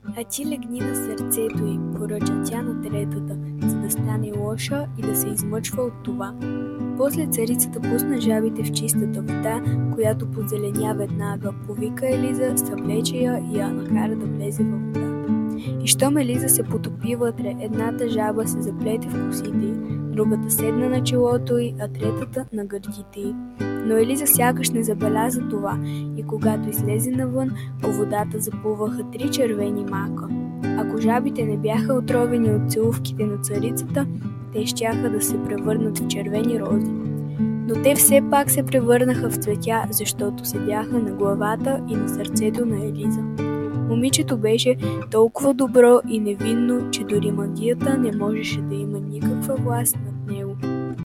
А ти легни на сърцето й, поръча тя на третата, за да стане лоша и да се измъчва от това. После царицата пусна жабите в чистата вода, която позеленя веднага. Повика Елиза, съвлече я и я накара да влезе във водата. И щом Елиза се потопи вътре, едната жаба се заплете в косите й, другата седна на челото й, а третата на гърдите й. Но Елиза сякаш не забеляза това и когато излезе навън, по водата заплуваха 3 червени мака. Ако жабите не бяха отровени от целувките на царицата, те щяха да се превърнат в червени рози. Но те все пак се превърнаха в цветя, защото седяха на главата и на сърцето на Елиза. Момичето беше толкова добро и невинно, че дори магията не можеше да има никаква власт над